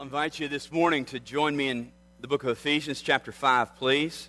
invite you this morning to join me in the book of Ephesians chapter 5, please.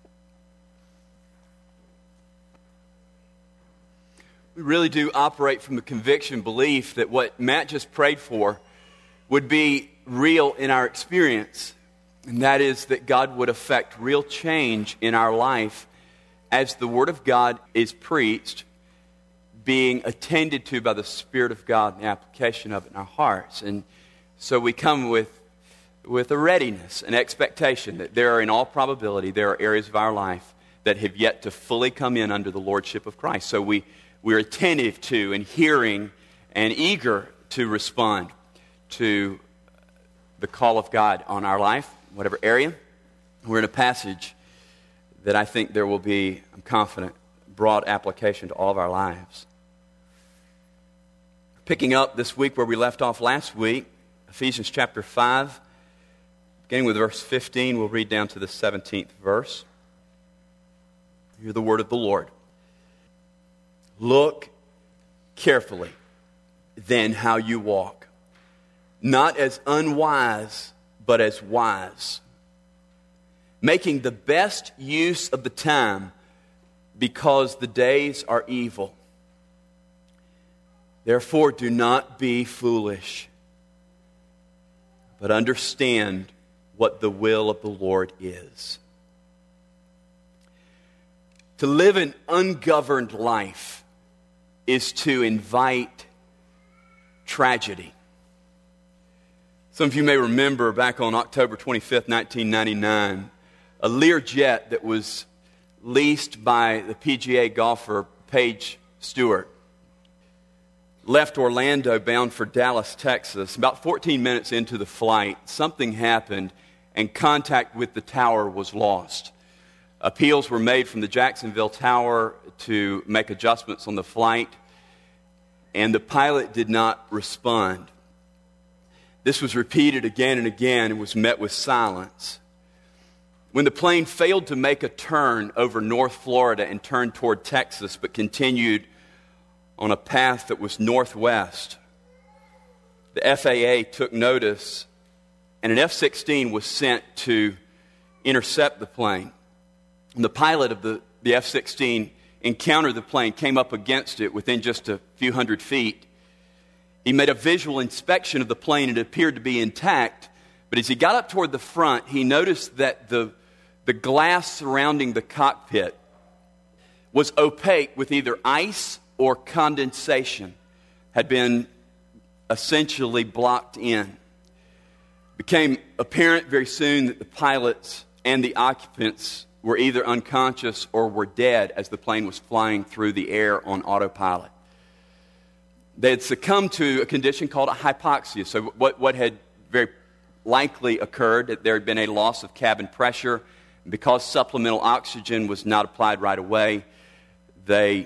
We really do operate from the conviction, belief that what Matt just prayed for would be real in our experience, and that is that God would affect real change in our life as the Word of God is preached, being attended to by the Spirit of God and the application of it in our hearts. And so we come with a readiness, an expectation that there are, in all probability, there are areas of our life that have yet to fully come in under the Lordship of Christ. So we're attentive to and hearing and eager to respond to the call of God on our life, whatever area. We're in a passage that I think there will be, I'm confident, broad application to all of our lives. Picking up this week where we left off last week, Ephesians chapter 5, beginning with verse 15, we'll read down to the 17th verse. Hear the word of the Lord. Look carefully then how you walk, not as unwise, but as wise, making the best use of the time, because the days are evil. Therefore, do not be foolish, but understand what the will of the Lord is. To live an ungoverned life is to invite tragedy. Some of you may remember back on October 25th, 1999, a Learjet that was leased by the PGA golfer Paige Stewart left Orlando bound for Dallas, Texas. About 14 minutes into the flight, something happened and contact with the tower was lost. Appeals were made from the Jacksonville Tower to make adjustments on the flight, and the pilot did not respond. This was repeated again and again and was met with silence. When the plane failed to make a turn over North Florida and turned toward Texas, but continued on a path that was northwest, the FAA took notice, and an F-16 was sent to intercept the plane. And the pilot of the F-16 encountered the plane, came up against it within just a few hundred feet. He made a visual inspection of the plane, and it appeared to be intact. But as he got up toward the front, he noticed that the glass surrounding the cockpit was opaque with either ice or condensation, had been essentially blocked in. It became apparent very soon that the pilots and the occupants were either unconscious or were dead as the plane was flying through the air on autopilot. They had succumbed to a condition called a hypoxia. So what had very likely occurred, that there had been a loss of cabin pressure. Because supplemental oxygen was not applied right away, they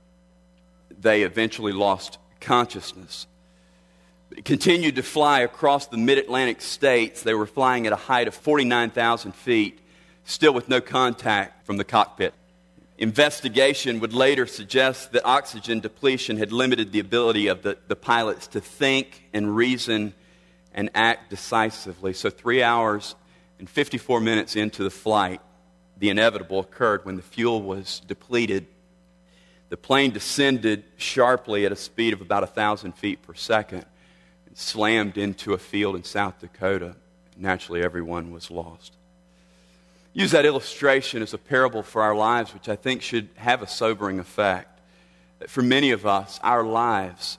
eventually lost consciousness. They continued to fly across the mid-Atlantic states. They were flying at a height of 49,000 feet, still with no contact from the cockpit. Investigation would later suggest that oxygen depletion had limited the ability of the pilots to think and reason and act decisively. So 3 hours and 54 minutes into the flight, the inevitable occurred when the fuel was depleted. The plane descended sharply at a speed of about 1,000 feet per second and slammed into a field in South Dakota. Naturally, everyone was lost. Use that illustration as a parable for our lives, which I think should have a sobering effect. That for many of us, our lives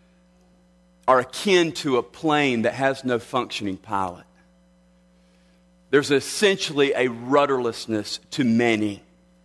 are akin to a plane that has no functioning pilot. There's essentially a rudderlessness to many.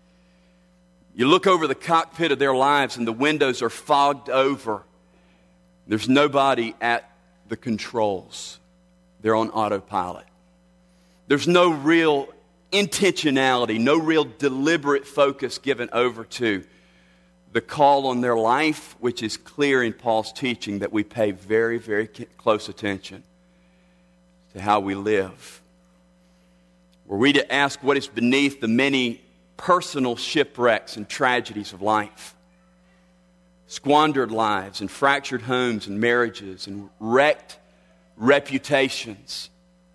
You look over the cockpit of their lives and the windows are fogged over. There's nobody at the controls. They're on autopilot. There's no real intentionality, no real deliberate focus given over to the call on their life, which is clear in Paul's teaching that we pay very, very close attention to how we live. Were we to ask what is beneath the many personal shipwrecks and tragedies of life, squandered lives and fractured homes and marriages and wrecked reputations.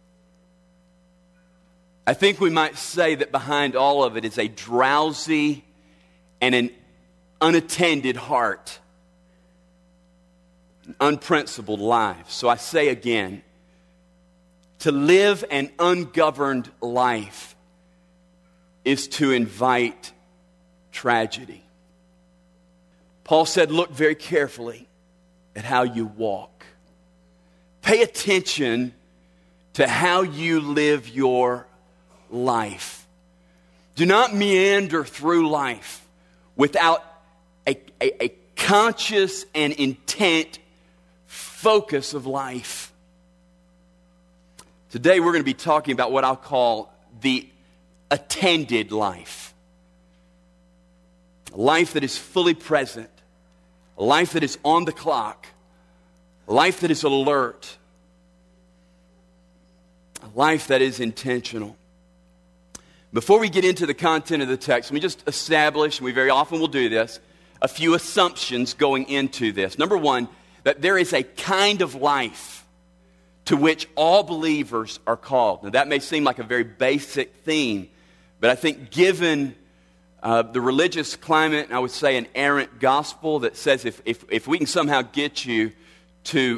I think we might say that behind all of it is a drowsy and an unattended heart, an unprincipled life. So I say again, to live an ungoverned life is to invite tragedy. Paul said, look very carefully at how you walk. Pay attention to how you live your life. Do not meander through life without a conscious and intent focus of life. Today we're going to be talking about what I'll call the attended life. A life that is fully present. A life that is on the clock. A life that is alert. A life that is intentional. Before we get into the content of the text, let me just establish, and we very often will do this, a few assumptions going into this. Number one, that there is a kind of life to which all believers are called. Now that may seem like a very basic theme, but I think given the religious climate, I would say an errant gospel that says if we can somehow get you to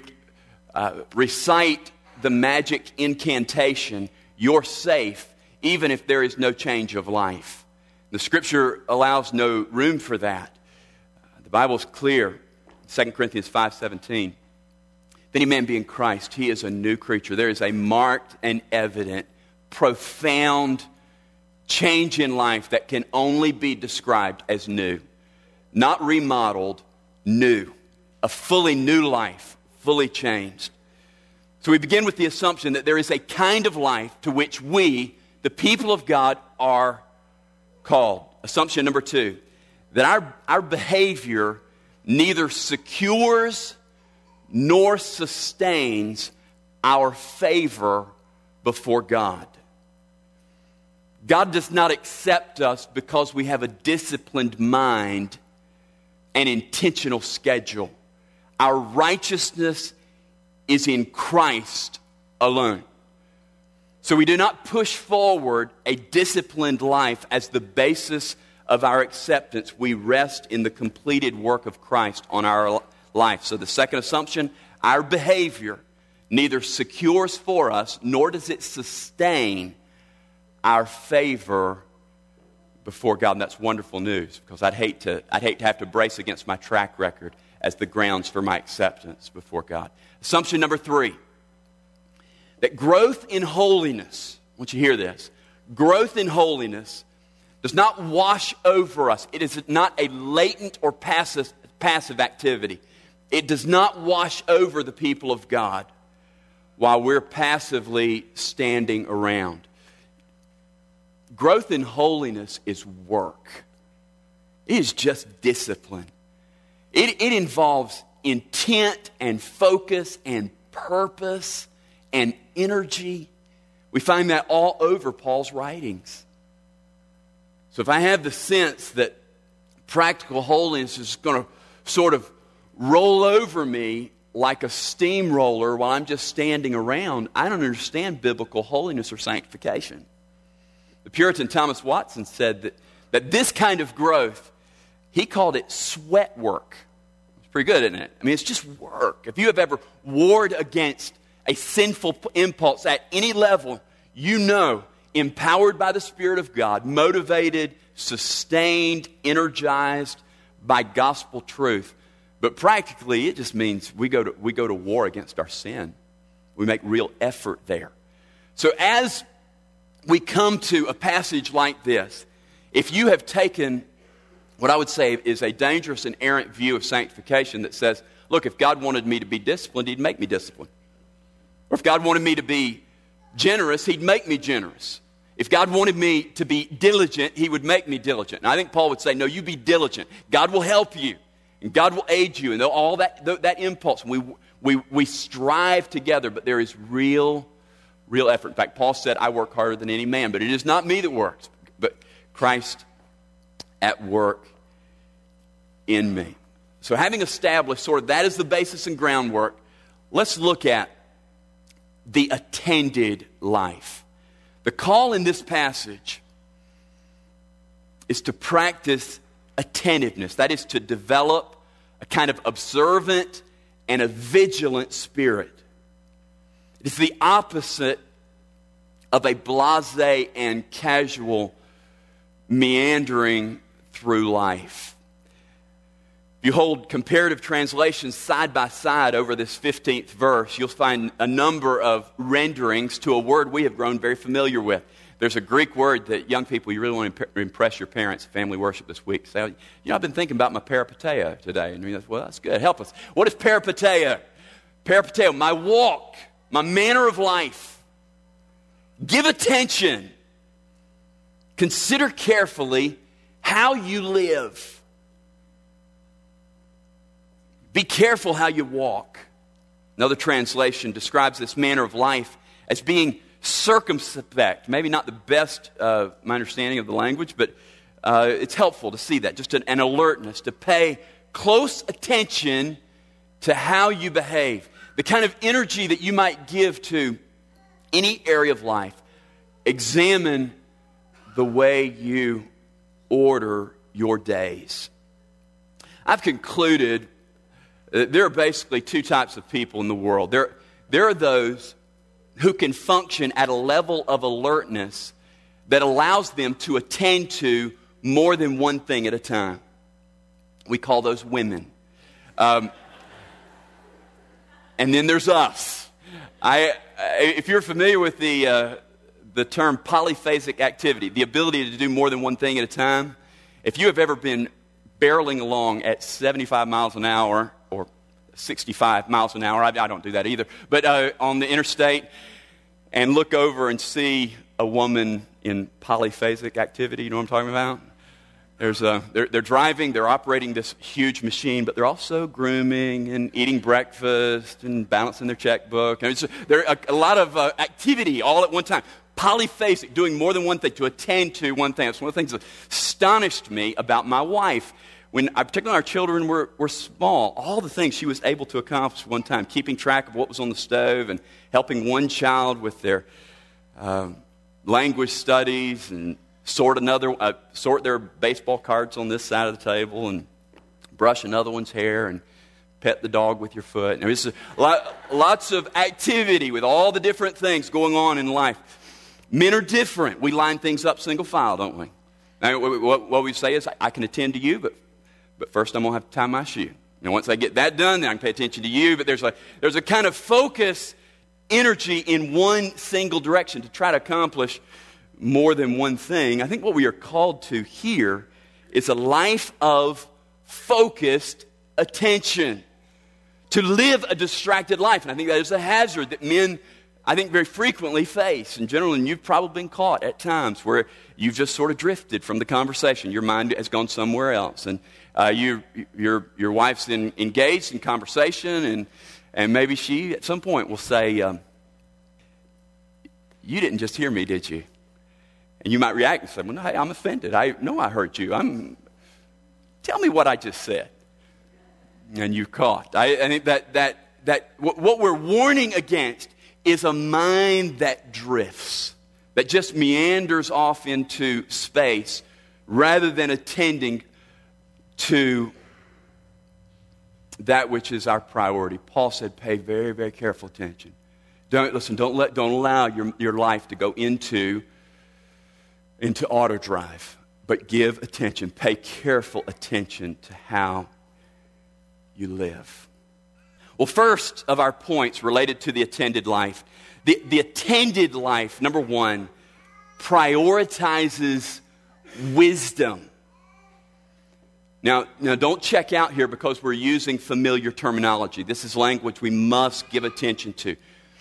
recite the magic incantation, you're safe, even if there is no change of life. The Scripture allows no room for that. The Bible is clear. 2 Corinthians 5:17. If any man be in Christ, he is a new creature. There is a marked and evident, profound change in life that can only be described as new. Not remodeled, new. A fully new life, fully changed. So we begin with the assumption that there is a kind of life to which we, the people of God, are called. Assumption number two, that our behavior neither secures nor sustains our favor before God. God does not accept us because we have a disciplined mind and intentional schedule. Our righteousness is in Christ alone. So we do not push forward a disciplined life as the basis of our acceptance. We rest in the completed work of Christ on our life. So the second assumption, our behavior neither secures for us nor does it sustain our favor before God. And that's wonderful news, because I'd hate to have to brace against my track record as the grounds for my acceptance before God. Assumption number three, that growth in holiness, I want you to hear this, growth in holiness does not wash over us. It is not a latent or passive activity. It does not wash over the people of God while we're passively standing around. Growth in holiness is work. It is just discipline. It involves intent and focus and purpose and energy. We find that all over Paul's writings. So if I have the sense that practical holiness is going to sort of roll over me like a steamroller while I'm just standing around, I don't understand biblical holiness or sanctification. The Puritan Thomas Watson said that this kind of growth, he called it sweat work. It's pretty good, isn't it? I mean, it's just work. If you have ever warred against a sinful impulse at any level, you know, empowered by the Spirit of God, motivated, sustained, energized by gospel truth. But practically, it just means we go to war against our sin. We make real effort there. So as we come to a passage like this, if you have taken what I would say is a dangerous and errant view of sanctification that says, look, if God wanted me to be disciplined, He'd make me disciplined. Or if God wanted me to be generous, He'd make me generous. If God wanted me to be diligent, He would make me diligent. And I think Paul would say, no, you be diligent. God will help you. And God will aid you. And all that impulse, we strive together, but there is real effort. In fact, Paul said, I work harder than any man, but it is not me that works, but Christ at work in me. So having established sort of that is the basis and groundwork, let's look at the attended life. The call in this passage is to practice attentiveness. That is to develop a kind of observant and a vigilant spirit. It is the opposite of a blasé and casual meandering through life. If you hold comparative translations side by side over this 15th verse, you'll find a number of renderings to a word we have grown very familiar with. There's a Greek word that young people, you really want to impress your parents at family worship this week. Say, I've been thinking about my peripateia today. And you're like, well, that's good. Help us. What is peripateia? Peripateia, my walk, my manner of life. Give attention. Consider carefully how you live. Be careful how you walk. Another translation describes this manner of life as being circumspect. Maybe not the best, my understanding of the language, but it's helpful to see that. Just an alertness, to pay close attention to how you behave. The kind of energy that you might give to any area of life. Examine the way you order your days. I've concluded there are basically two types of people in the world. There are those who can function at a level of alertness that allows them to attend to more than one thing at a time. We call those women. And then there's us. If you're familiar with the term polyphasic activity, the ability to do more than one thing at a time, if you have ever been barreling along at 75 miles an hour or 65 miles an hour, I don't do that either, but on the interstate, and look over and see a woman in polyphasic activity, you know what I'm talking about? They're driving, they're operating this huge machine, but they're also grooming and eating breakfast and balancing their checkbook. And there's a lot of activity all at one time. Polyphasic, doing more than one thing, to attend to one thing. That's one of the things that astonished me about my wife. When, particularly our children were small, all the things she was able to accomplish one time, keeping track of what was on the stove and helping one child with their language studies and sort their baseball cards on this side of the table and brush another one's hair and pet the dog with your foot. And there's lots of activity with all the different things going on in life. Men are different. We line things up single file, don't we? Now, what we say is, I can attend to you, but first I'm going to have to tie my shoe. And once I get that done, then I can pay attention to you. But there's a kind of focus, energy in one single direction to try to accomplish more than one thing. I think what we are called to here is a life of focused attention. To live a distracted life. And I think that is a hazard that men, I think, very frequently face in general. And you've probably been caught at times where you've just sort of drifted from the conversation. Your mind has gone somewhere else. And your wife's engaged in conversation. And maybe she, at some point, will say, you didn't just hear me, did you? And you might react and say, well, hey, I'm offended. I know I heard you. Tell me what I just said. And you're caught. I think that what we're warning against is a mind that drifts, that just meanders off into space rather than attending to that which is our priority. Paul said, pay very, very careful attention. Don't allow your life to go into auto drive, but give attention, pay careful attention to how you live. Well, first of our points related to the attended life. The attended life, number one, prioritizes wisdom. Now don't check out here because we're using familiar terminology. This is language we must give attention to.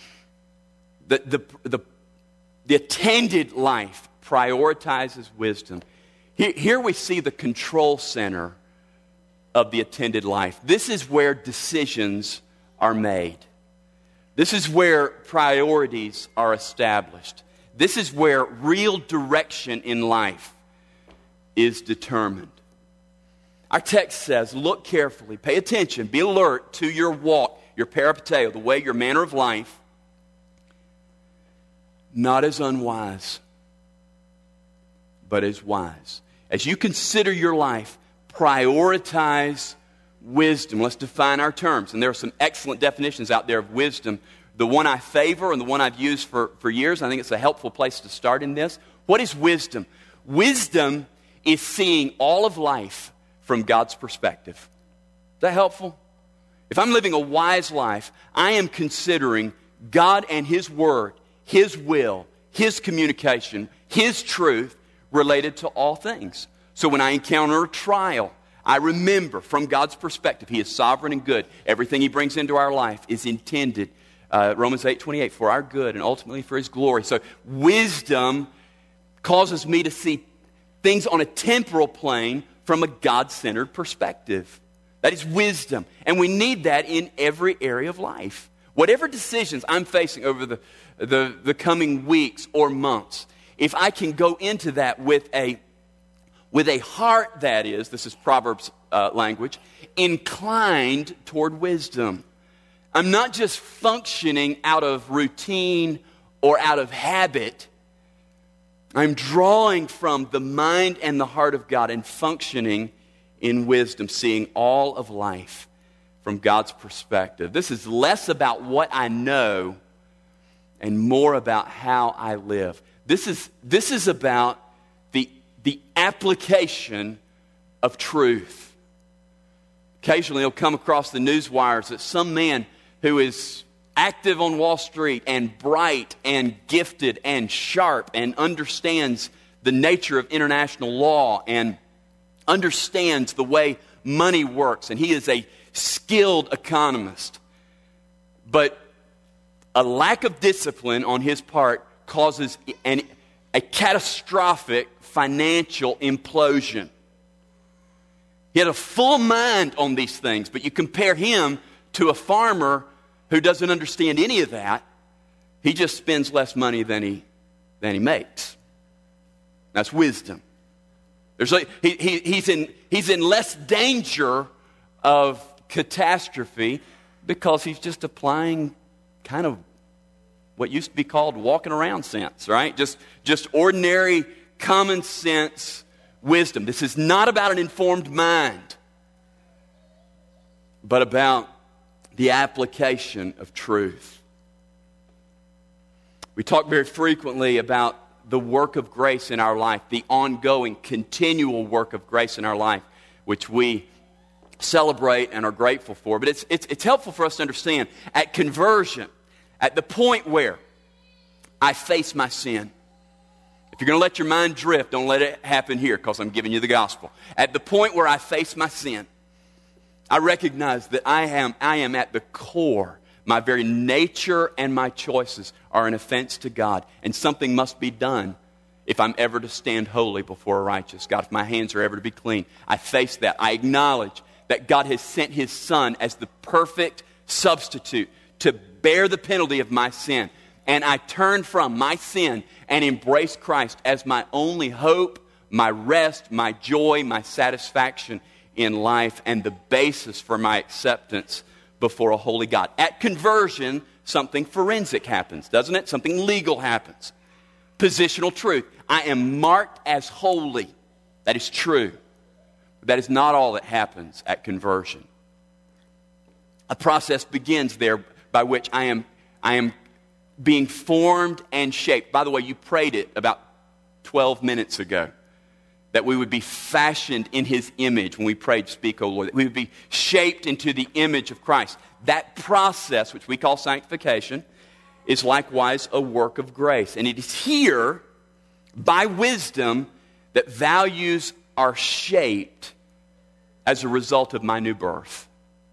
The attended life prioritizes wisdom. Here we see the control center of the attended life. This is where decisions are made. This is where priorities are established. This is where real direction in life is determined. Our text says, look carefully, pay attention, be alert to your walk, your peripateia, the way, your manner of life, not as unwise, but as wise. As you consider your life, prioritize wisdom. Let's define our terms. And there are some excellent definitions out there of wisdom. The one I favor and the one I've used for years, I think it's a helpful place to start in this. What is wisdom? Wisdom is seeing all of life from God's perspective. Is that helpful? If I'm living a wise life, I am considering God and His Word, His will, His communication, His truth related to all things. So when I encounter a trial, I remember from God's perspective, He is sovereign and good. Everything He brings into our life is intended, Romans 8:28, for our good and ultimately for His glory. So wisdom causes me to see things on a temporal plane from a God-centered perspective. That is wisdom. And we need that in every area of life. Whatever decisions I'm facing over the coming weeks or months, if I can go into that with a heart that is, this is Proverbs language, inclined toward wisdom. I'm not just functioning out of routine or out of habit. I'm drawing from the mind and the heart of God and functioning in wisdom, seeing all of life from God's perspective. This is less about what I know and more about how I live. This is about the application of truth. Occasionally you'll come across the news wires that some man who is active on Wall Street and bright and gifted and sharp and understands the nature of international law and understands the way money works, and he is a skilled economist. But a lack of discipline on his part causes a catastrophic financial implosion. He had a full mind on these things, but you compare him to a farmer who doesn't understand any of that, he just spends less money than he makes. That's wisdom. He's in less danger of catastrophe because he's just applying kind of what used to be called walking around sense, right? Just ordinary common sense wisdom. This is not about an informed mind, but about the application of truth. We talk very frequently about the work of grace in our life, the ongoing, continual work of grace in our life, which we celebrate and are grateful for. But it's helpful for us to understand at conversion, at the point where I face my sin. If you're going to let your mind drift, don't let it happen here because I'm giving you the gospel. At the point where I face my sin, I recognize that I am at the core. My very nature and my choices are an offense to God, and something must be done if I'm ever to stand holy before a righteous God. If my hands are ever to be clean, I face that. I acknowledge that God has sent His Son as the perfect substitute to bear the penalty of my sin. And I turn from my sin and embrace Christ as my only hope, my rest, my joy, my satisfaction in life, and the basis for my acceptance before a holy God. At conversion, something forensic happens, doesn't it? Something legal happens. Positional truth. I am marked as holy. That is true. But that is not all that happens at conversion. A process begins there by which I am being formed and shaped. By the way, you prayed it about 12 minutes ago, that we would be fashioned in His image when we prayed, "Speak, O Lord," that we would be shaped into the image of Christ. That process, which we call sanctification, is likewise a work of grace. And it is here, by wisdom, that values are shaped as a result of my new birth.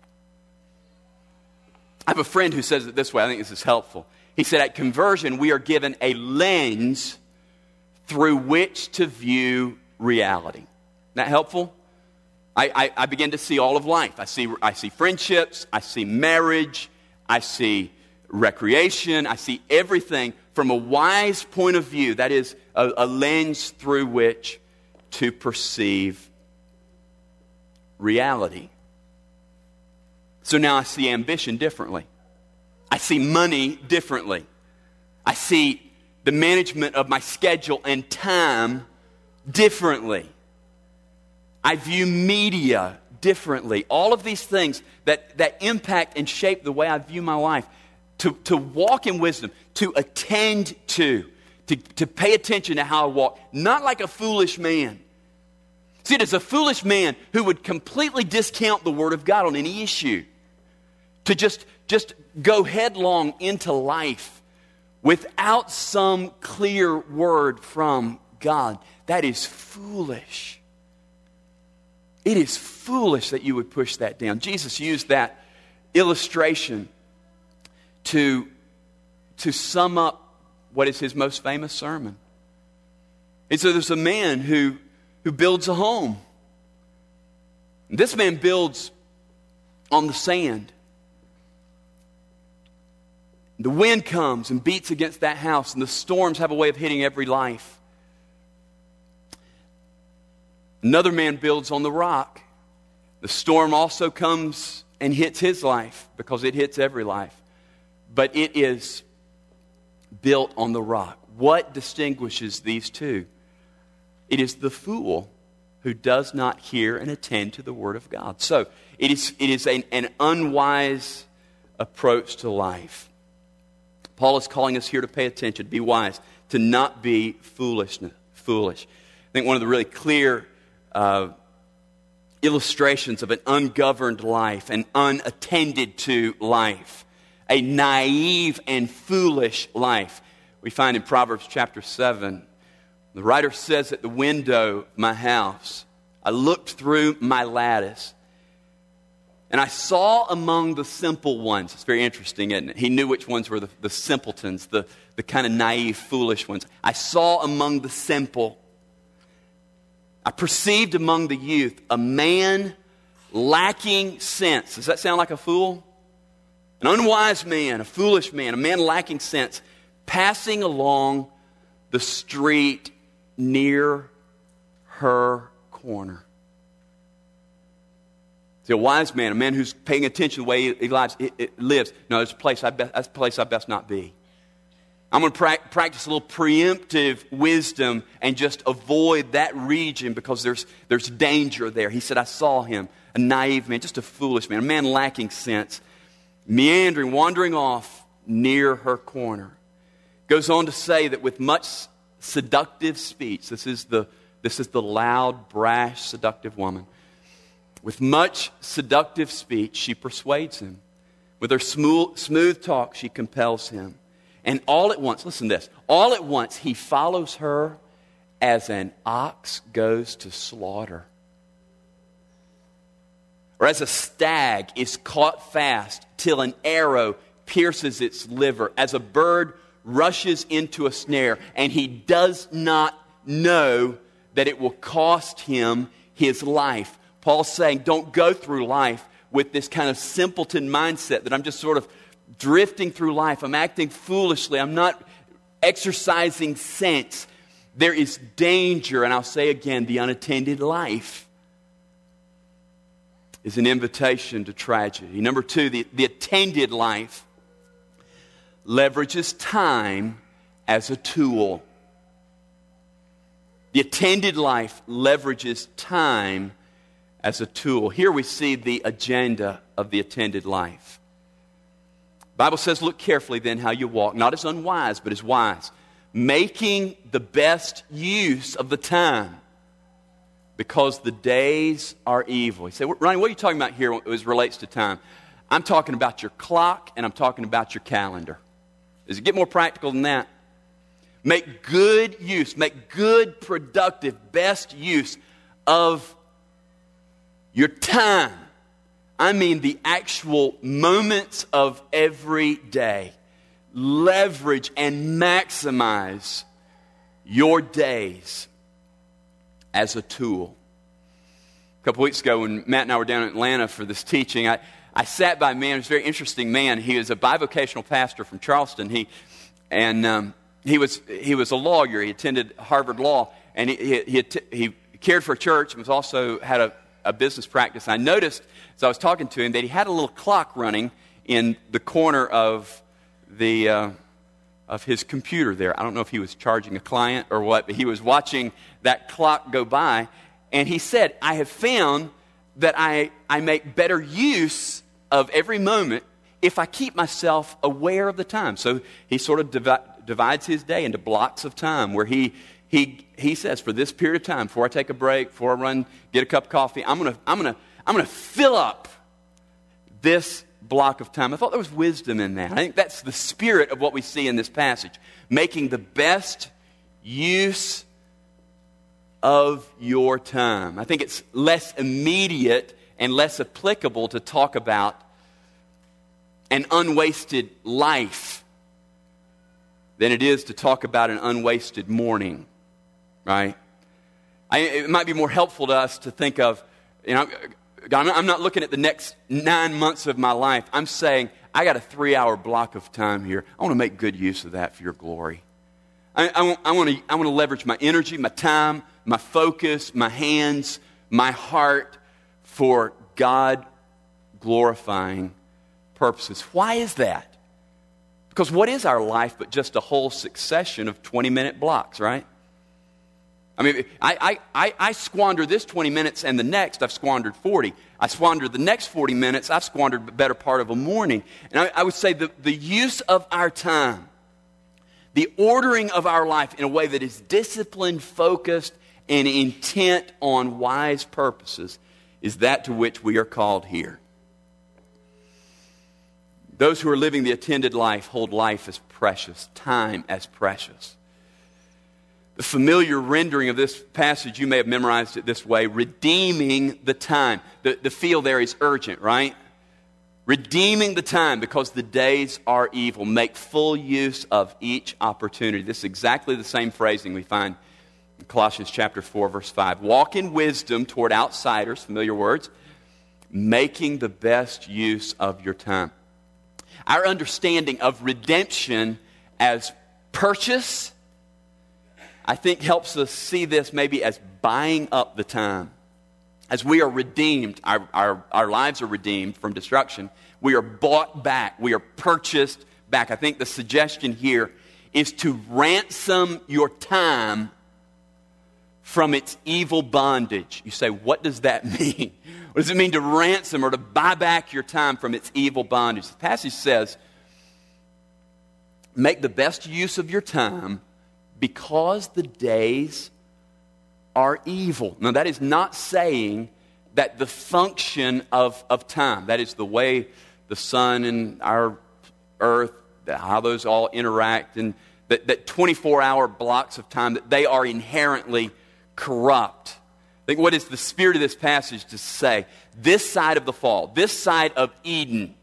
I have a friend who says it this way. I think this is helpful. He said, at conversion, we are given a lens through which to view reality. Isn't that helpful? I begin to see all of life. I see friendships. I see marriage. I see recreation. I see everything from a wise point of view. That is a lens through which to perceive reality. So now I see ambition differently. I see money differently. I see the management of my schedule and time differently. I view media differently. All of these things that impact and shape the way I view my life. To walk in wisdom, to attend to pay attention to how I walk. Not like a foolish man. See, it is a foolish man who would completely discount the Word of God on any issue. To just go headlong into life without some clear word from God. That is foolish. It is foolish that you would push that down. Jesus used that illustration to sum up what is his most famous sermon. And so there's a man who builds a home. This man builds on the sand. The wind comes and beats against that house, and the storms have a way of hitting every life. Another man builds on the rock. The storm also comes and hits his life because it hits every life. But it is built on the rock. What distinguishes these two? It is the fool who does not hear and attend to the Word of God. So it is an unwise approach to life. Paul is calling us here to pay attention, to be wise, to not be foolish. I think one of the really clear illustrations of an ungoverned life, an unattended to life, a naive and foolish life, we find in Proverbs chapter 7. The writer says, at the window of my house, I looked through my lattice, and I saw among the simple ones. It's very interesting, isn't it? He knew which ones were the simpletons, the kind of naive, foolish ones. I saw among the simple. I perceived among the youth a man lacking sense. Does that sound like a fool? An unwise man, a foolish man, a man lacking sense, passing along the street near her corner. See, a wise man, a man who's paying attention to the way he lives. No, that's a place I best not be. I'm going to practice a little preemptive wisdom and just avoid that region because there's danger there. He said, I saw him, a naive man, just a foolish man, a man lacking sense, meandering, wandering off near her corner. Goes on to say that with much seductive speech, this is the loud, brash, seductive woman. With much seductive speech, she persuades him. With her smooth talk, she compels him. And all at once, listen to this, all at once he follows her as an ox goes to slaughter. Or as a stag is caught fast till an arrow pierces its liver. As a bird rushes into a snare, and he does not know that it will cost him his life. Paul's saying, don't go through life with this kind of simpleton mindset that I'm just sort of drifting through life. I'm acting foolishly. I'm not exercising sense. There is danger, and I'll say again, the unattended life is an invitation to tragedy. Number two, the attended life leverages time as a tool. The attended life leverages time as a tool. Here we see the agenda of the attended life. The Bible says, look carefully then how you walk, not as unwise, but as wise, making the best use of the time, because the days are evil. You say, Ronnie, what are you talking about here as it relates to time? I'm talking about your clock, and I'm talking about your calendar. Does it get more practical than that? Make good use, make good, productive, best use of your time. I mean the actual moments of every day. Leverage and maximize your days as a tool. A couple weeks ago when Matt and I were down in Atlanta for this teaching, I sat by a man, he was a very interesting man. He was a bivocational pastor from Charleston. He was a lawyer. He attended Harvard Law, and he cared for a church and was also had a business practice. I noticed as I was talking to him that he had a little clock running in the corner of the of his computer there. I don't know if he was charging a client or what, but he was watching that clock go by. And he said, I have found that I make better use of every moment if I keep myself aware of the time. So he sort of divides his day into blocks of time where he says, for this period of time, before I take a break, before I run, get a cup of coffee, I'm gonna fill up this block of time. I thought there was wisdom in that. I think that's the spirit of what we see in this passage. Making the best use of your time. I think it's less immediate and less applicable to talk about an unwasted life than it is to talk about an unwasted morning, right? It might be more helpful to us to think of, God, I'm not looking at the next 9 months of my life. I'm saying, I got a 3-hour block of time here. I want to make good use of that for your glory. I want to leverage my energy, my time, my focus, my hands, my heart for God glorifying purposes. Why is that? Because what is our life but just a whole succession of 20-minute blocks, right? I mean, I squander this 20 minutes and the next, I've squandered 40. I squandered the next 40 minutes, I've squandered the better part of a morning. And I would say the use of our time, the ordering of our life in a way that is disciplined, focused, and intent on wise purposes is that to which we are called here. Those who are living the attended life hold life as precious, time as precious. The familiar rendering of this passage, you may have memorized it this way, redeeming the time. The feel there is urgent, right? Redeeming the time because the days are evil. Make full use of each opportunity. This is exactly the same phrasing we find in Colossians chapter 4, verse 5. Walk in wisdom toward outsiders, familiar words, making the best use of your time. Our understanding of redemption as purchase, I think, helps us see this maybe as buying up the time. As we are redeemed, our lives are redeemed from destruction. We are bought back. We are purchased back. I think the suggestion here is to ransom your time from its evil bondage. You say, what does that mean? What does it mean to ransom or to buy back your time from its evil bondage? The passage says, make the best use of your time because the days are evil. Now, that is not saying that the function of time, that is the way the sun and our earth, how those all interact, and that 24-hour blocks of time, that they are inherently corrupt. I think what is the spirit of this passage to say? This side of the fall, this side of Eden,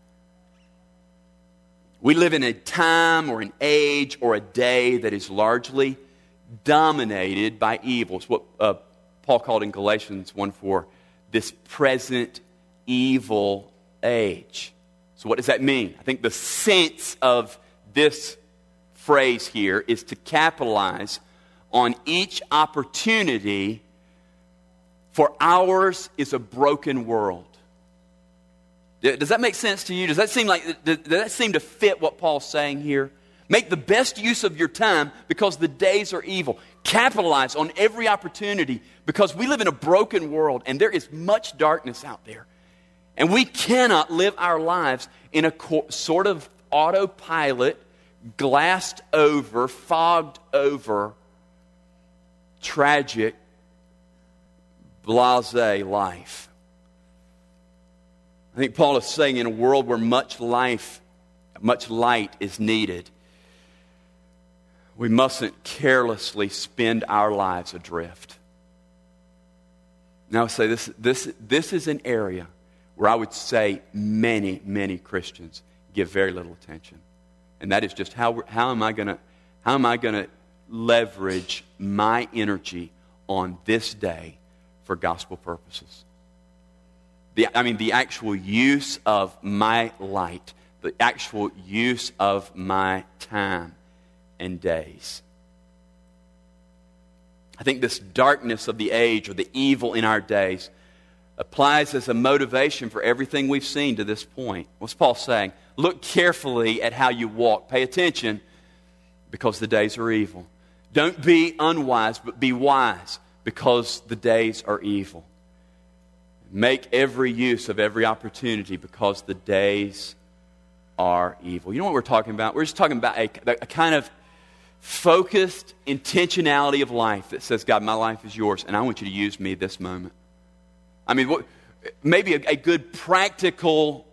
we live in a time or an age or a day that is largely dominated by evil. It's what Paul called in Galatians 1:4, this present evil age. So what does that mean? I think the sense of this phrase here is to capitalize on each opportunity, for ours is a broken world. Does that make sense to you? Does that seem to fit what Paul's saying here? Make the best use of your time because the days are evil. Capitalize on every opportunity because we live in a broken world and there is much darkness out there. And we cannot live our lives in a sort of autopilot, glassed over, fogged over, tragic, blasé life. I think Paul is saying in a world where much light is needed, we mustn't carelessly spend our lives adrift. Now I say this is an area where I would say many Christians give very little attention. And that is just how am I going to leverage my energy on this day for gospel purposes? The actual use of my light, the actual use of my time and days. I think this darkness of the age or the evil in our days applies as a motivation for everything we've seen to this point. What's Paul saying? Look carefully at how you walk. Pay attention because the days are evil. Don't be unwise, but be wise, because the days are evil. Make every use of every opportunity, because the days are evil. You know what we're talking about? We're just talking about a kind of focused intentionality of life that says, God, my life is yours, and I want you to use me this moment. I mean, maybe a good practical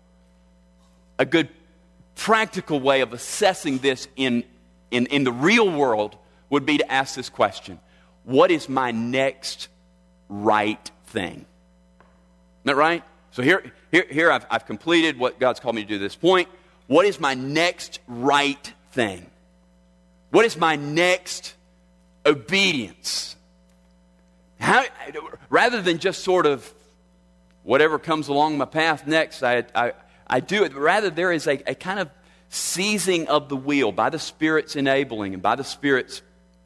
way of assessing this in the real world would be to ask this question: what is my next right thing? Isn't that right? So here I've completed what God's called me to do to this point. What is my next right thing? What is my next obedience? Rather than just sort of whatever comes along my path next, I do it. Rather, there is a kind of seizing of the wheel by the Spirit's enabling and by the Spirit's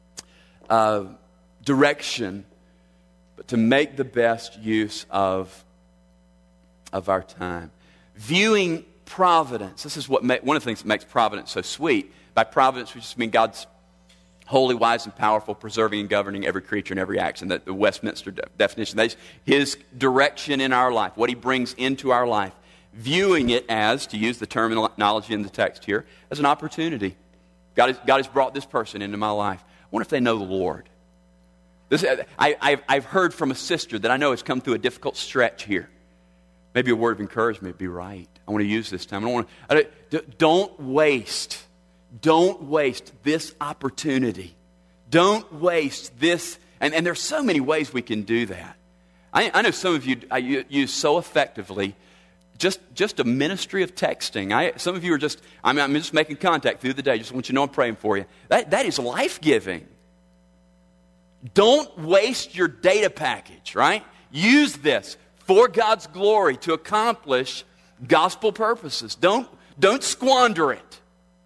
direction, but to make the best use of our time. Viewing providence. This is one of the things that makes providence so sweet. By providence, we just mean God's holy, wise, and powerful, preserving and governing every creature and every action. The Westminster definition. That is His direction in our life, what He brings into our life. Viewing it as, to use the terminology in the text here, as an opportunity. God has brought this person into my life. I wonder if they know the Lord. I've heard from a sister that I know has come through a difficult stretch here. Maybe a word of encouragement would be right. I want to use this time. Don't waste this opportunity. Don't waste this. And there's so many ways we can do that. I know some of you use so effectively just a ministry of texting. Some of you are I'm just making contact through the day. Just want you to know I'm praying for you. That is life-giving. Don't waste your data package, right? Use this for God's glory to accomplish gospel purposes. Don't squander it.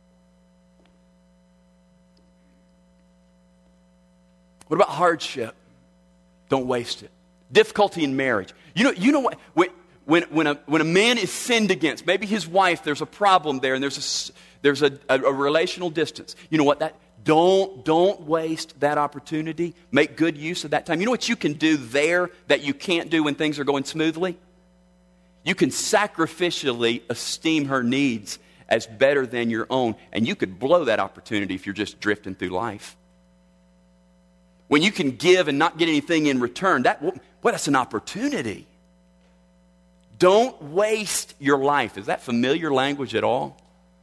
What about hardship? Don't waste it. Difficulty in marriage. You know what? When a man is sinned against, maybe his wife, there's a problem there, and there's a relational distance. You know what? Don't waste that opportunity. Make good use of that time. You know what you can do there that you can't do when things are going smoothly? You can sacrificially esteem her needs as better than your own, and you could blow that opportunity if you're just drifting through life. When you can give and not get anything in return, that's an opportunity. Don't waste your life. Is that familiar language at all?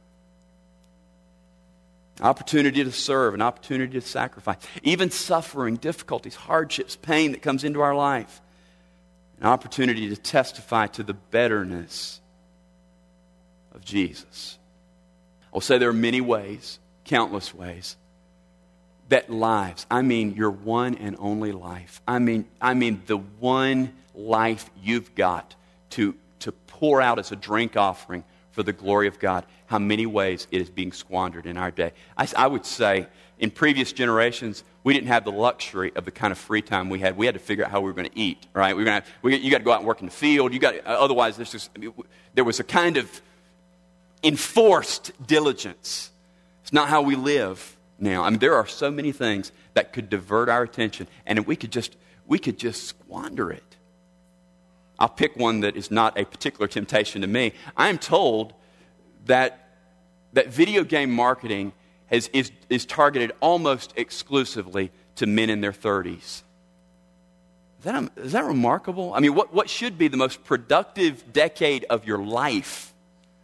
Opportunity to serve, an opportunity to sacrifice. Even suffering, difficulties, hardships, pain that comes into our life. An opportunity to testify to the betterness of Jesus. I'll say there are many ways, countless ways, that lives, your one and only life, the one life you've got to pour out as a drink offering for the glory of God, how many ways it is being squandered in our day. I would say in previous generations, we didn't have the luxury of the kind of free time we had. We had to figure out how we were going to eat, right? You got to go out and work in the field. Otherwise, there was a kind of enforced diligence. It's not how we live now. There are so many things that could divert our attention, and we could just squander it. I'll pick one that is not a particular temptation to me. I am told that video game marketing is targeted almost exclusively to men in their 30s. Is that remarkable? What should be the most productive decade of your life?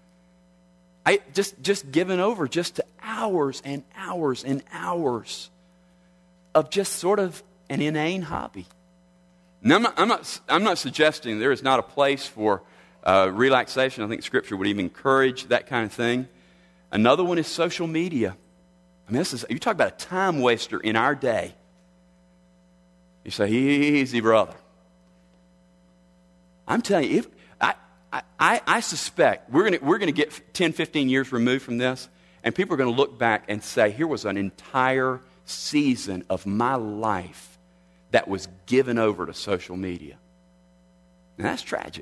Just given over just to hours and hours and hours of just sort of an inane hobby. Now, I'm not suggesting there is not a place for relaxation. I think Scripture would even encourage that kind of thing. Another one is social media. You talk about a time waster in our day. You say, easy, brother. I'm telling you, I suspect we're going to get 10, 15 years removed from this, and people are going to look back and say, here was an entire season of my life that was given over to social media. And that's tragic.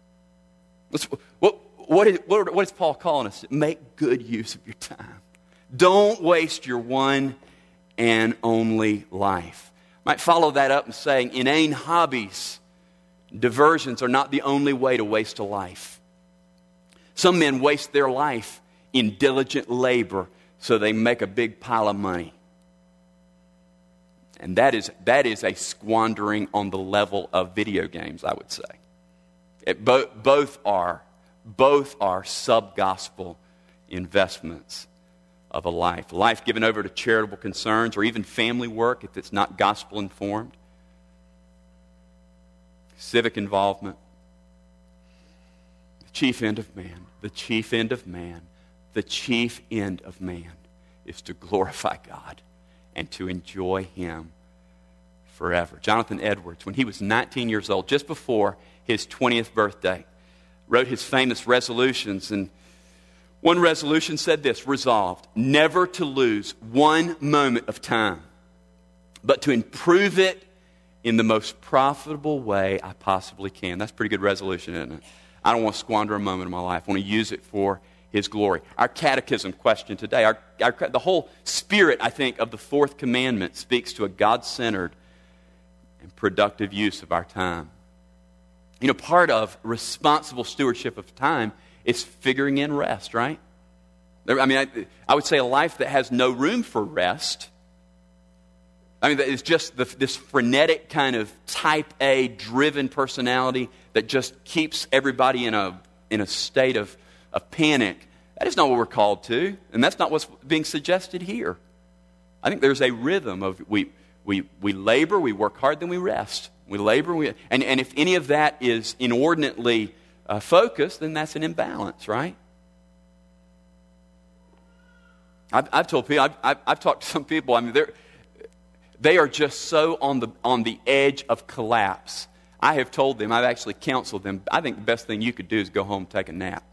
What is Paul calling us? Make good use of your time. Don't waste your one and only life. Might follow that up and saying inane hobbies, diversions are not the only way to waste a life. Some men waste their life in diligent labor so they make a big pile of money. And that is a squandering on the level of video games, I would say. Both are sub-gospel investments of a life. A life given over to charitable concerns or even family work if it's not gospel-informed. Civic involvement. The chief end of man, the chief end of man, the chief end of man is to glorify God and to enjoy Him forever. Jonathan Edwards, when he was 19 years old, just before his 20th birthday, wrote his famous resolutions. And one resolution said this: resolved never to lose one moment of time, but to improve it in the most profitable way I possibly can. That's a pretty good resolution, isn't it? I don't want to squander a moment of my life. I want to use it for His glory. Our catechism question today, the whole spirit, I think, of the fourth commandment speaks to a God-centered and productive use of our time. You know, part of responsible stewardship of time is figuring in rest, right? I mean, I would say a life that has no room for rest. I mean, it's just this frenetic kind of type A driven personality that just keeps everybody in a state of panic. That is not what we're called to, and that's not what's being suggested here. I think there's a rhythm of we labor, we work hard, then we rest. We labor, and if any of that is inordinately focused, then that's an imbalance, right? I've told people, I've talked to some people. I mean, they are just so on the edge of collapse. I have told them, I've actually counseled them, I think the best thing you could do is go home and take a nap.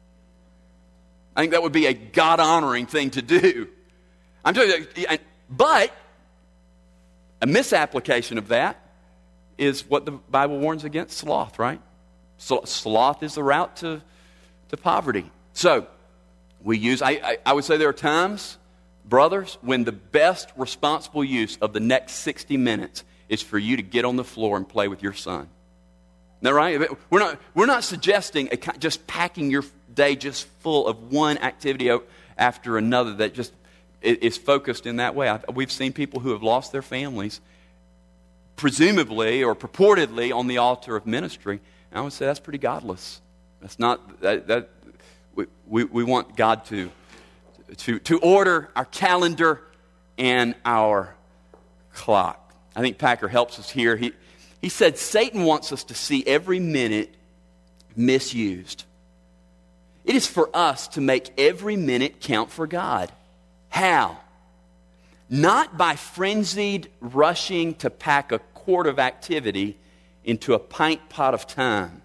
I think that would be a God-honoring thing to do. I'm telling you, but a misapplication of that is what the Bible warns against: sloth, right? Sloth is the route to poverty. So we use, I would say there are times, brothers, when the best responsible use of the next 60 minutes is for you to get on the floor and play with your son. Isn't that right? We're not suggesting just packing your day just full of one activity after another that just is focused in that way. We've seen people who have lost their families, presumably or purportedly on the altar of ministry. And I would say that's pretty godless. That's not that we want God to order our calendar and our clock. I think Packer helps us here. He said Satan wants us to see every minute misused. It is for us to make every minute count for God. How? Not by frenzied rushing to pack a quart of activity into a pint pot of time,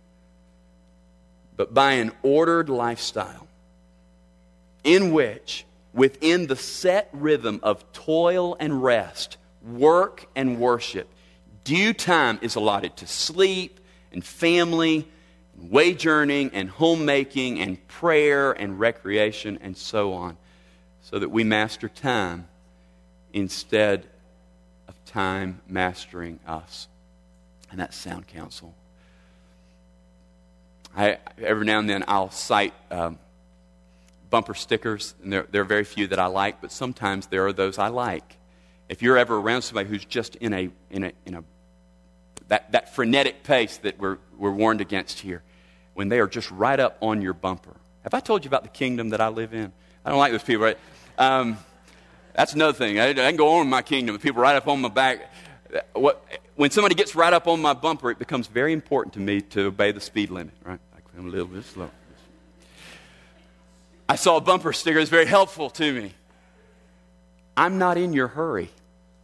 but by an ordered lifestyle in which, within the set rhythm of toil and rest, work and worship, due time is allotted to sleep and family, and wage earning and homemaking and prayer and recreation and so on, so that we master time instead of time mastering us. And that's sound counsel. Every now and then I'll cite bumper stickers, and there are very few that I like, but sometimes there are those I like. If you're ever around somebody who's just in that frenetic pace that we're warned against here, when they are just right up on your bumper. Have I told you about the kingdom that I live in? I don't like those people, right? That's another thing. I can go on in my kingdom. People right up on my back. When somebody gets right up on my bumper, it becomes very important to me to obey the speed limit, right? I'm a little bit slow. I saw a bumper sticker. It was very helpful to me. I'm not in your hurry.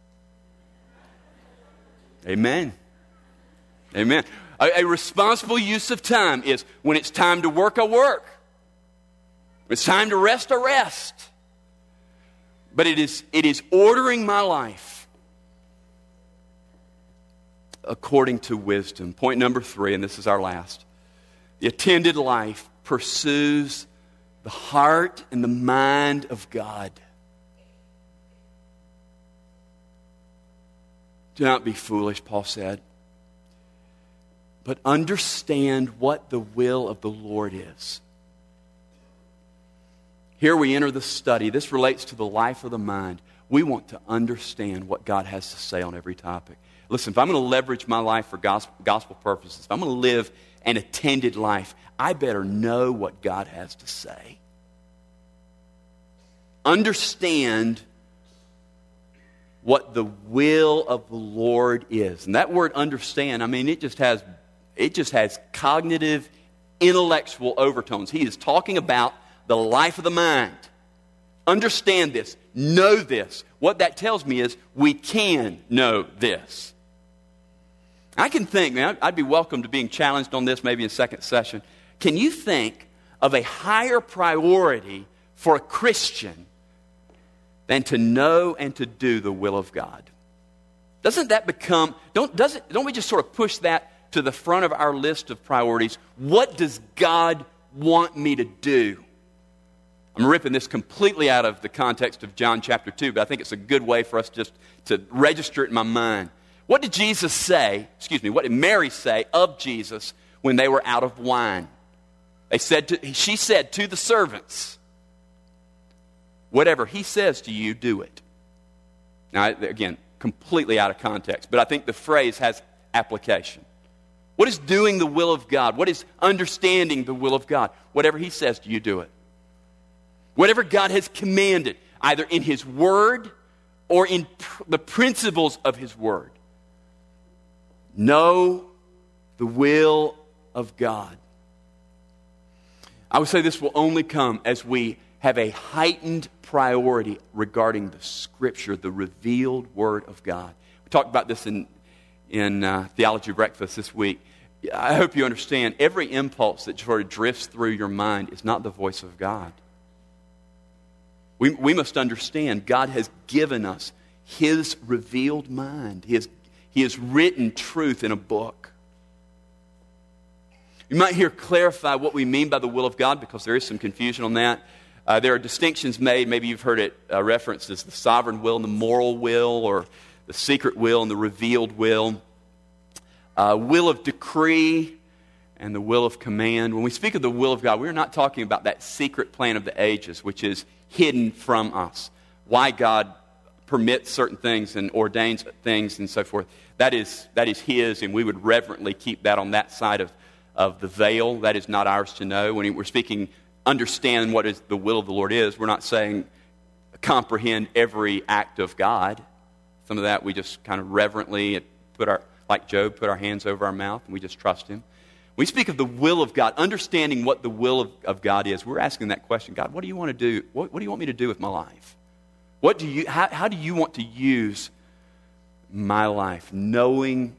Amen. Amen. A responsible use of time is when it's time to work, I work. When it's time to rest, I rest. But it is ordering my life according to wisdom. Point number 3, and this is our last. The attended life pursues the heart and the mind of God. Do not be foolish, Paul said, but understand what the will of the Lord is. Here we enter the study. This relates to the life of the mind. We want to understand what God has to say on every topic. Listen, if I'm going to leverage my life for gospel purposes, if I'm going to live an attended life, I better know what God has to say. Understand what the will of the Lord is. And that word understand, I mean, it just has cognitive, intellectual overtones. He is talking about the life of the mind. Understand this. Know this. What that tells me is we can know this. I can think, man, I'd be welcome to being challenged on this maybe in second session. Can you think of a higher priority for a Christian than to know and to do the will of God? Doesn't that become, don't we just sort of push that to the front of our list of priorities? What does God want me to do? I'm ripping this completely out of the context of John chapter 2, but I think it's a good way for us just to register it in my mind. What did what did Mary say of Jesus when they were out of wine? She said to the servants, whatever he says to you, do it. Now, again, completely out of context, but I think the phrase has application. What is doing the will of God? What is understanding the will of God? Whatever he says to you, do it. Whatever God has commanded, either in his word or in the principles of his word. Know the will of God. I would say this will only come as we have a heightened priority regarding the Scripture, the revealed Word of God. We talked about this in Theology Breakfast this week. I hope you understand, every impulse that sort of drifts through your mind is not the voice of God. We must understand God has given us his revealed mind. He has written truth in a book. You might hear clarify what we mean by the will of God, because there is some confusion on that. There are distinctions made. Maybe you've heard it referenced as the sovereign will and the moral will, or the secret will and the revealed will. Will of decree and the will of command. When we speak of the will of God, we're not talking about that secret plan of the ages, which is hidden from us. Why God permits certain things and ordains things and so forth. That is his, and we would reverently keep that on that side of the veil. That is not ours to know. When we're speaking, understand what is the will of the Lord is, we're not saying comprehend every act of God. Some of that we just kind of reverently like Job, put our hands over our mouth and we just trust him. We speak of the will of God, understanding what the will of God is. We're asking that question, God, what do you want to do? What do you want me to do with my life? How do you want to use my life, knowing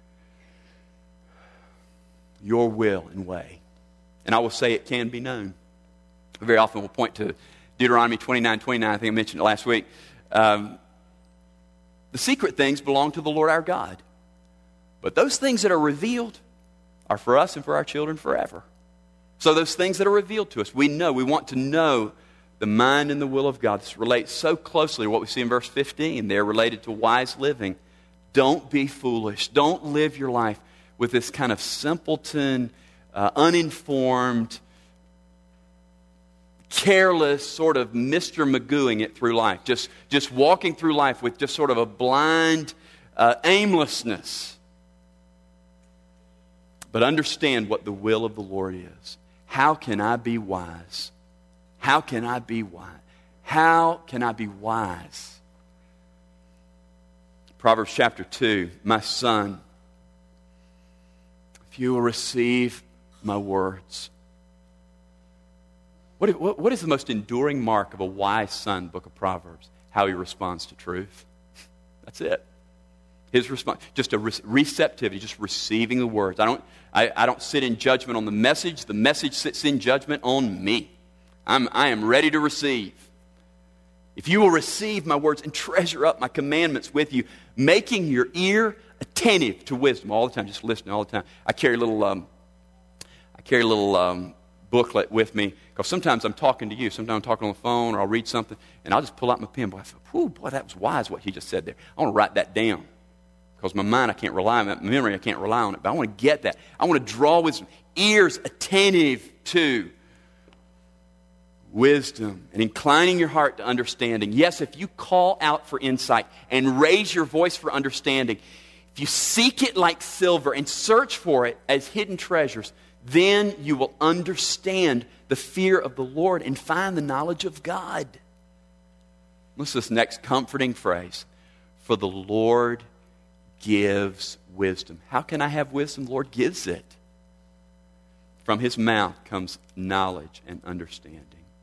your will and way? And I will say it can be known. Very often we'll point to Deuteronomy 29:29. I think I mentioned it last week. The secret things belong to the Lord our God. But those things that are revealed are for us and for our children forever. So those things that are revealed to us, we want to know the mind and the will of God. This relates so closely to what we see in verse 15. They're related to wise living. Don't be foolish. Don't live your life with this kind of simpleton, uninformed, careless sort of Mr. Magooing it through life. Just walking through life with just sort of a blind aimlessness. But understand what the will of the Lord is. How can I be wise? How can I be wise? How can I be wise? Proverbs chapter 2, my son, if you will receive my words. What is the most enduring mark of a wise son, book of Proverbs? How he responds to truth. That's it. His response, just a receptivity, just receiving the words. I don't sit in judgment on the message. The message sits in judgment on me. I am ready to receive. If you will receive my words and treasure up my commandments with you, making your ear attentive to wisdom all the time, just listening all the time. I carry a little booklet with me, because sometimes I'm talking to you, sometimes I'm talking on the phone, or I'll read something, and I'll just pull out my pen. Boy, I thought, boy, that was wise what he just said there. I want to write that down, because my mind, I can't rely on it. My memory, I can't rely on it. But I want to get that. I want to draw wisdom. Ears attentive to wisdom and inclining your heart to understanding. Yes, if you call out for insight and raise your voice for understanding, if you seek it like silver and search for it as hidden treasures, then you will understand the fear of the Lord and find the knowledge of God. Listen to this next comforting phrase. For the Lord gives wisdom. How can I have wisdom? The Lord gives it. From His mouth comes knowledge and understanding.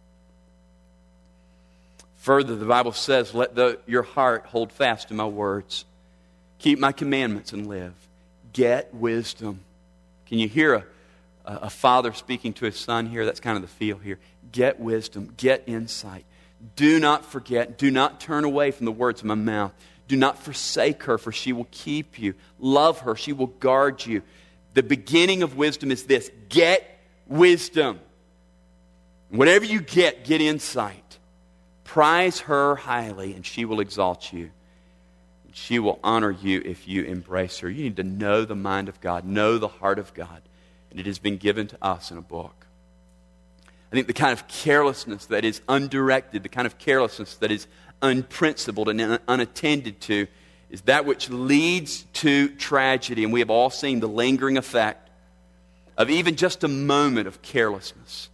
Further, the Bible says, let your heart hold fast to my words. Keep my commandments and live. Get wisdom. Can you hear a father speaking to his son here? That's kind of the feel here. Get wisdom. Get insight. Do not forget. Do not turn away from the words of my mouth. Do not forsake her, for she will keep you. Love her. She will guard you. The beginning of wisdom is this. Get wisdom. Whatever you get insight. Prize her highly, and she will exalt you. She will honor you if you embrace her. You need to know the mind of God, know the heart of God. And it has been given to us in a book. I think the kind of carelessness that is undirected, the kind of carelessness that is unprincipled and unattended to, is that which leads to tragedy. And we have all seen the lingering effect of even just a moment of carelessness.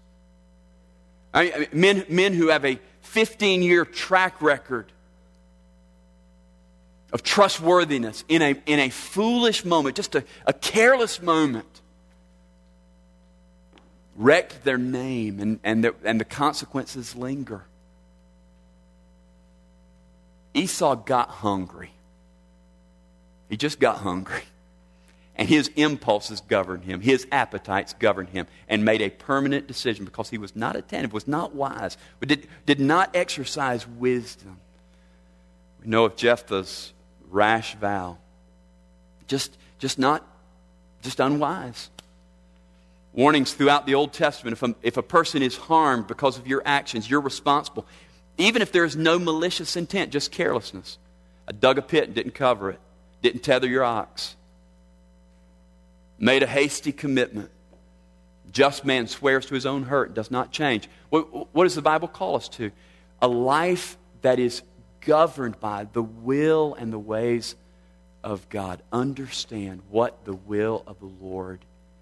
Men who have a 15-year track record of trustworthiness in a foolish moment, just a careless moment, wrecked their name, and the consequences linger. Esau got hungry. He just got hungry. And his impulses governed him. His appetites governed him. And made a permanent decision because he was not attentive, was not wise, did not exercise wisdom. We know of Jephthah's rash vow. Just unwise. Warnings throughout the Old Testament. If a person is harmed because of your actions, you're responsible. Even if there is no malicious intent, just carelessness. I dug a pit and didn't cover it. Didn't tether your ox. Made a hasty commitment. Just man swears to his own hurt and does not change. What does the Bible call us to? A life that is governed by the will and the ways of God. Understand what the will of the Lord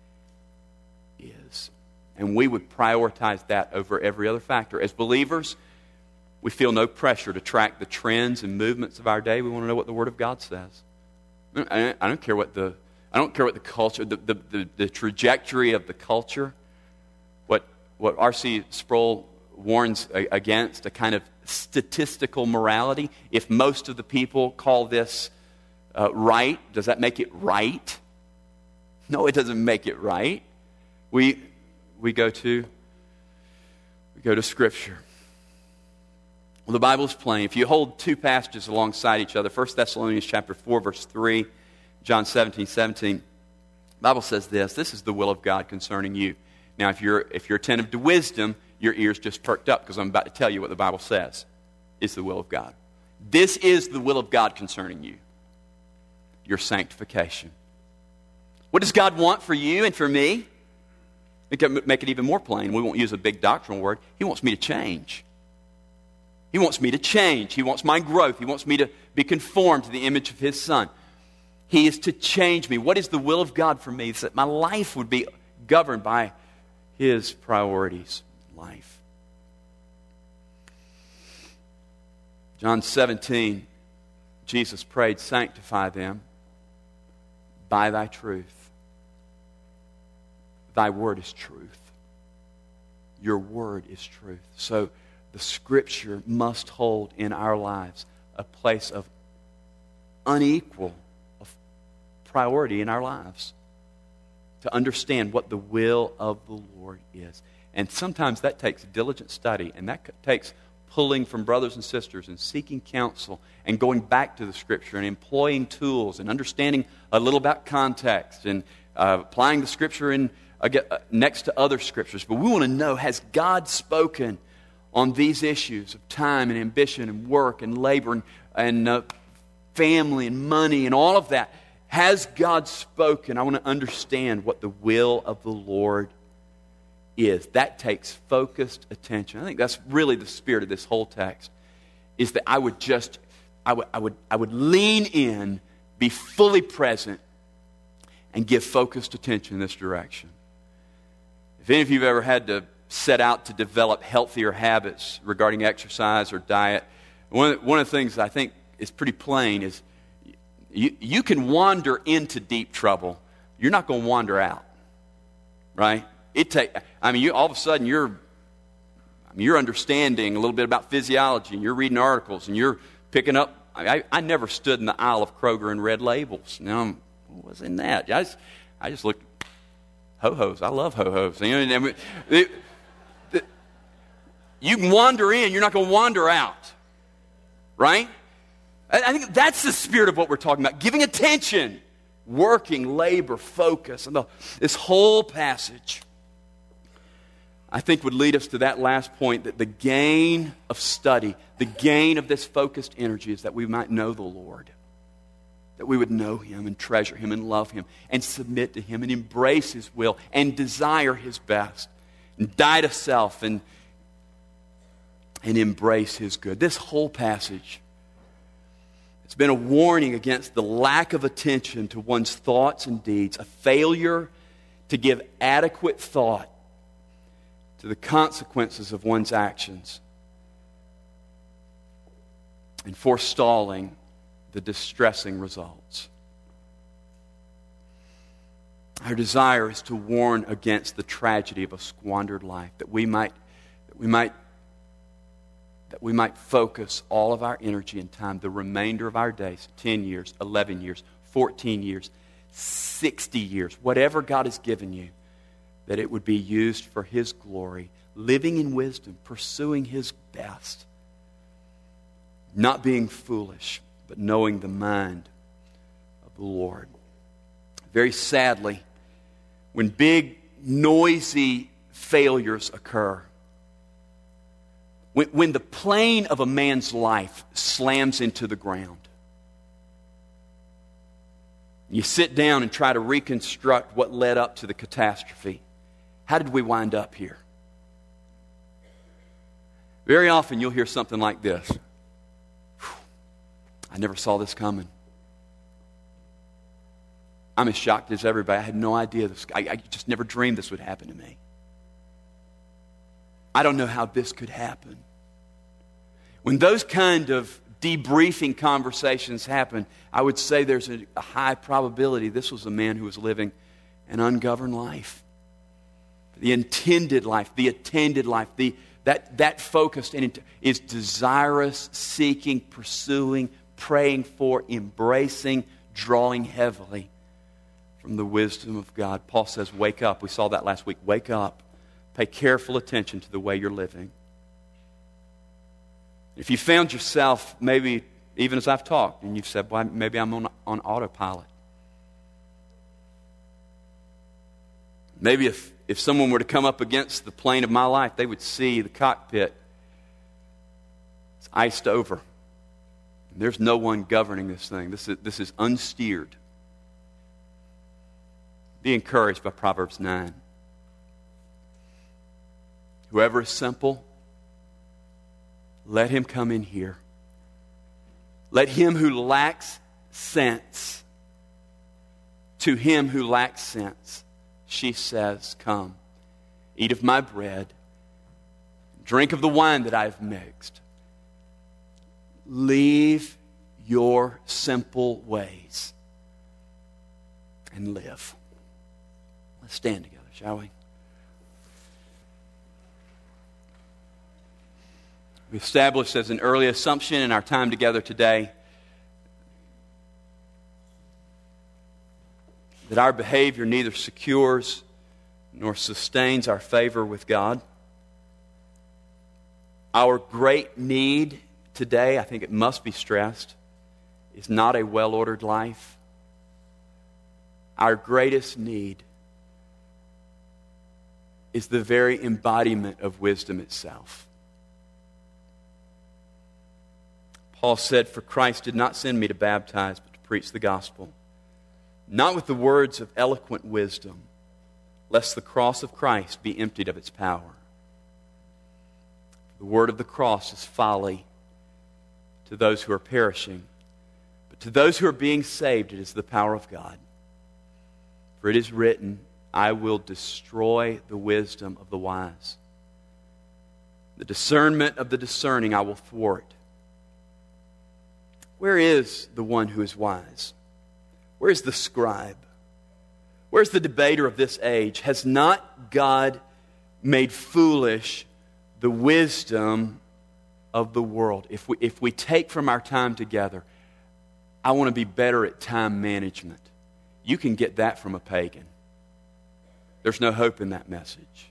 is. And we would prioritize that over every other factor. As believers, we feel no pressure to track the trends and movements of our day. We want to know what the Word of God says. I don't care what the culture, the trajectory of the culture, what R.C. Sproul warns against, a kind of statistical morality. If most of the people call this right, does that make it right? No, it doesn't make it right. We go to Scripture. Well, the Bible is plain. If you hold two passages alongside each other, 1 Thessalonians chapter 4, verse 3, John 17:17, the Bible says this. This is the will of God concerning you. Now, if you're attentive to wisdom, your ears just perked up because I'm about to tell you what the Bible says. It's the will of God. This is the will of God concerning you. Your sanctification. What does God want for you and for me? Make it even more plain. We won't use a big doctrinal word. He wants me to change. He wants me to change. He wants my growth. He wants me to be conformed to the image of His Son. He is to change me. What is the will of God for me? It's that my life would be governed by His priorities in life. John 17, Jesus prayed, sanctify them by thy truth. Thy word is truth. Your word is truth. So the Scripture must hold in our lives a place of unequal priority in our lives to understand what the will of the Lord is. And sometimes that takes diligent study, and that takes pulling from brothers and sisters and seeking counsel and going back to the Scripture and employing tools and understanding a little about context and applying the Scripture in next to other scriptures. But we want to know, has God spoken on these issues of time and ambition and work and labor and family and money and all of that? Has God spoken? I want to understand what the will of the Lord is. That takes focused attention. I think that's really the spirit of this whole text, is that I would lean in, be fully present, and give focused attention in this direction. If any of you have ever had to set out to develop healthier habits regarding exercise or diet, one of the things I think is pretty plain is you can wander into deep trouble. You're not going to wander out, right? All of a sudden you're understanding a little bit about physiology, and you're reading articles, and you're picking up. I never stood in the aisle of Kroger and read labels. Now, what was in that? I just looked. Ho-hos. I love ho-hos. You can wander in. You're not going to wander out, right? I think that's the spirit of what we're talking about. Giving attention, working, labor, focus. And this whole passage, I think, would lead us to that last point, that the gain of study, the gain of this focused energy, is that we might know the Lord. That we would know Him and treasure Him and love Him and submit to Him and embrace His will and desire His best and die to self and embrace His good. This whole passage, it's been a warning against the lack of attention to one's thoughts and deeds, a failure to give adequate thought to the consequences of one's actions, and forestalling the distressing results. Our desire is to warn against the tragedy of a squandered life, that we might focus all of our energy and time, the remainder of our days, 10 years, 11 years, 14 years, 60 years, whatever God has given you, that it would be used for His glory, living in wisdom, pursuing His best, not being foolish, but knowing the mind of the Lord. Very sadly, when big, noisy failures occur, when the plane of a man's life slams into the ground, you sit down and try to reconstruct what led up to the catastrophe. How did we wind up here? Very often you'll hear something like this. I never saw this coming. I'm as shocked as everybody. I had no idea this. I just never dreamed this would happen to me. I don't know how this could happen. When those kind of debriefing conversations happen, I would say there's a high probability this was a man who was living an ungoverned life. The intended life, the attended life, that focused and is desirous, seeking, pursuing, praying for, embracing, drawing heavily from the wisdom of God. Paul says, wake up. We saw that last week. Wake up. Pay careful attention to the way you're living. If you found yourself, maybe even as I've talked, and you've said, well, maybe I'm on autopilot. Maybe if someone were to come up against the plane of my life, they would see the cockpit. It's iced over. There's no one governing this thing. This is unsteered. Be encouraged by Proverbs 9. Whoever is simple, let him come in here. Let him who lacks sense, to him who lacks sense, she says, come, eat of my bread, drink of the wine that I've mixed. Leave your simple ways and live. Let's stand together, shall we? We established as an early assumption in our time together today that our behavior neither secures nor sustains our favor with God. Our great need today, I think it must be stressed, is not a well-ordered life. Our greatest need is the very embodiment of wisdom itself. Paul said, "For Christ did not send me to baptize, but to preach the gospel, not with the words of eloquent wisdom, lest the cross of Christ be emptied of its power. The word of the cross is folly to those who are perishing, but to those who are being saved, it is the power of God. For it is written, I will destroy the wisdom of the wise. The discernment of the discerning I will thwart." Where is the one who is wise? Where is the scribe? Where's the debater of this age? Has not God made foolish the wisdom of the world? If we take from our time together, I want to be better at time management. You can get that from a pagan. There's no hope in that message.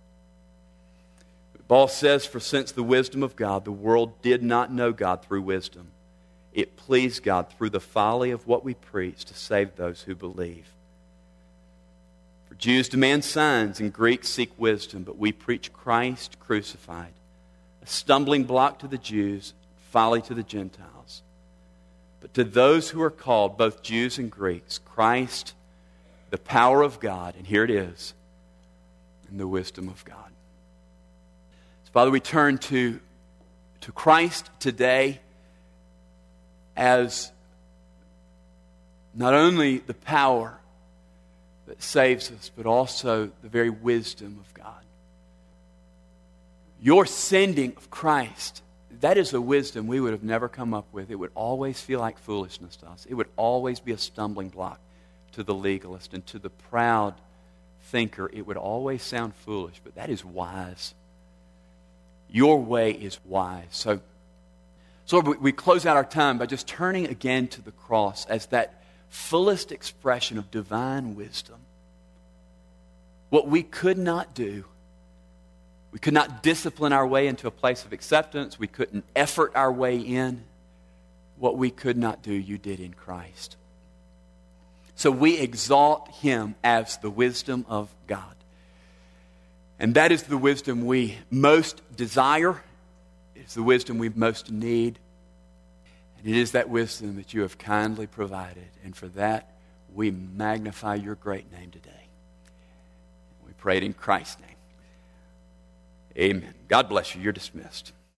Paul says, "For since the wisdom of God, the world did not know God through wisdom, it pleased God through the folly of what we preach to save those who believe. For Jews demand signs and Greeks seek wisdom, but we preach Christ crucified, a stumbling block to the Jews, folly to the Gentiles. But to those who are called, both Jews and Greeks, Christ, the power of God," and here it is, "and the wisdom of God." So, Father, we turn to Christ today as not only the power that saves us, but also the very wisdom of God. Your sending of Christ, that is a wisdom we would have never come up with. It would always feel like foolishness to us. It would always be a stumbling block to the legalist and to the proud thinker. It would always sound foolish, but that is wise. Your way is wise. So we close out our time by just turning again to the cross as that fullest expression of divine wisdom. What we could not do, we could not discipline our way into a place of acceptance. We couldn't effort our way in. What we could not do, you did in Christ. So we exalt Him as the wisdom of God. And that is the wisdom we most desire. It's the wisdom we most need. And it is that wisdom that you have kindly provided. And for that, we magnify your great name today. We pray it in Christ's name. Amen. God bless you. You're dismissed.